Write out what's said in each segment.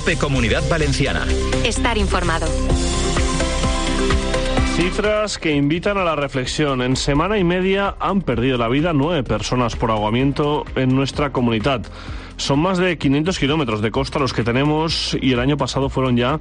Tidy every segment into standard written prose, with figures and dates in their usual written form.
COPE Comunidad Valenciana. Estar informado. Cifras que invitan a la reflexión. En semana y media han perdido la vida 9 personas por ahogamiento en nuestra comunidad. Son más de 500 kilómetros de costa los que tenemos y el año pasado fueron ya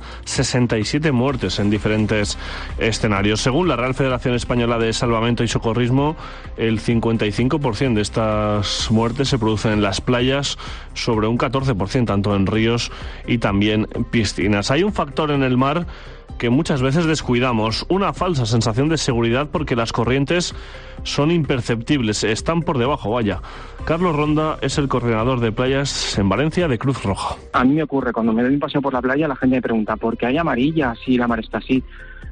67 muertes en diferentes escenarios. Según la Real Federación Española de Salvamento y Socorrismo, el 55% de estas muertes se producen en las playas, sobre un 14% tanto en ríos y también piscinas. Hay un factor en el mar que muchas veces descuidamos, una falsa sensación de seguridad porque las corrientes son imperceptibles, están por debajo, vaya. Carlos Ronda es el coordinador de playas en Valencia de Cruz Roja. A mí me ocurre, cuando me doy un paseo por la playa, la gente me pregunta, ¿por qué hay amarilla si la mar está así?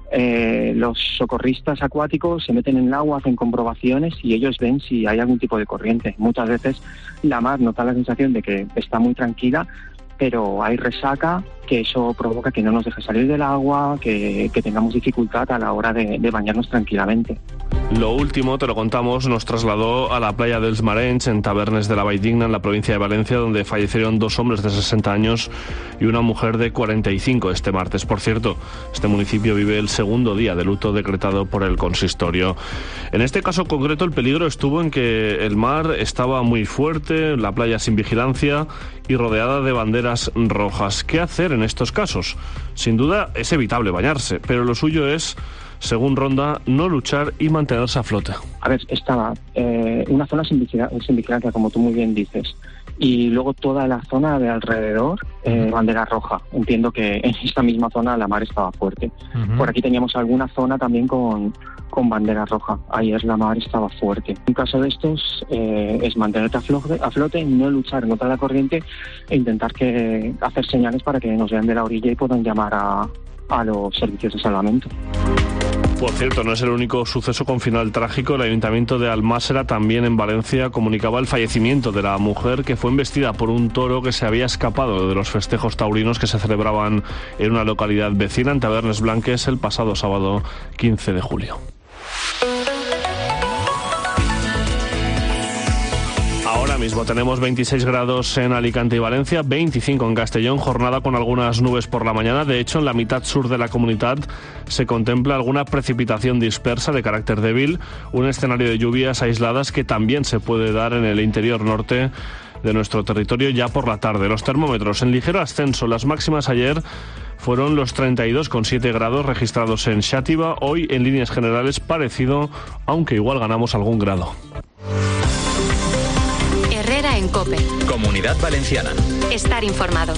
Los socorristas acuáticos se meten en el agua, hacen comprobaciones y ellos ven si hay algún tipo de corriente. Muchas veces la mar nos da la sensación de que está muy tranquila, pero hay resaca, que eso provoca que no nos deje salir del agua, que tengamos dificultad a la hora de bañarnos tranquilamente. Lo último, te lo contamos, nos trasladó a la playa dels Marenys, en Tabernes de la Valldigna, en la provincia de Valencia, donde fallecieron 2 hombres de 60 años y una mujer de 45 este martes. Por cierto, este municipio vive el segundo día de luto decretado por el consistorio. En este caso concreto, el peligro estuvo en que el mar estaba muy fuerte, la playa sin vigilancia y rodeada de banderas rojas. ¿Qué hacer en estos casos? Sin duda es evitable bañarse, pero lo suyo es, según Ronda, no luchar y mantenerse a flote. A ver, estaba una zona sin vigilancia, como tú muy bien dices, y luego toda la zona de alrededor, bandera roja. Entiendo que en esta misma zona la mar estaba fuerte. Por aquí teníamos alguna zona también con bandera roja. Ayer la mar estaba fuerte. Un caso de estos es mantenerte a flote, no luchar contra la corriente e intentar hacer señales para que nos vean de la orilla y puedan llamar a los servicios de salvamento. Por cierto, no es el único suceso con final trágico. El Ayuntamiento de Almásera, también en Valencia, comunicaba el fallecimiento de la mujer que fue embestida por un toro que se había escapado de los festejos taurinos que se celebraban en una localidad vecina, en Tabernes Blanques, el pasado sábado 15 de julio. Ahora mismo tenemos 26 grados en Alicante y Valencia, 25 en Castellón, jornada con algunas nubes por la mañana. De hecho, en la mitad sur de la comunidad se contempla alguna precipitación dispersa de carácter débil, un escenario de lluvias aisladas que también se puede dar en el interior norte de nuestro territorio ya por la tarde. Los termómetros en ligero ascenso, las máximas ayer fueron los 32,7 grados registrados en Xàtiva, hoy en líneas generales parecido, aunque igual ganamos algún grado. En COPE. Comunidad Valenciana. Estar informado.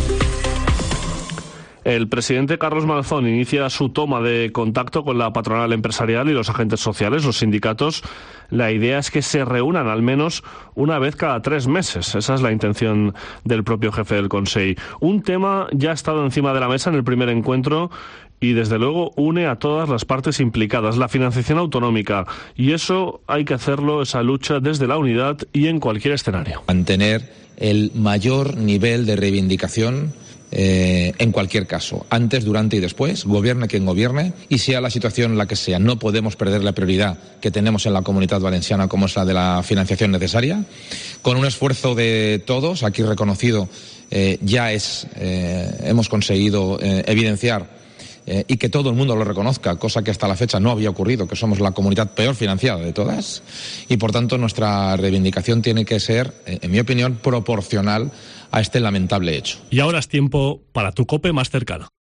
El presidente Carlos Mazón inicia su toma de contacto con la patronal empresarial y los agentes sociales, los sindicatos. La idea es que se reúnan al menos una vez cada 3 meses. Esa es la intención del propio jefe del Consell. Un tema ya ha estado encima de la mesa en el primer encuentro y desde luego une a todas las partes implicadas, la financiación autonómica. Y eso hay que hacerlo, esa lucha, desde la unidad y en cualquier escenario. Mantener el mayor nivel de reivindicación en cualquier caso, antes, durante y después, gobierne quien gobierne y sea la situación la que sea. No podemos perder la prioridad que tenemos en la Comunidad Valenciana, como es la de la financiación necesaria. Con un esfuerzo de todos, aquí reconocido, hemos conseguido evidenciar y que todo el mundo lo reconozca, cosa que hasta la fecha no había ocurrido, que somos la comunidad peor financiada de todas, y por tanto nuestra reivindicación tiene que ser, en mi opinión, proporcional a este lamentable hecho. Y ahora es tiempo para tu COPE más cercano.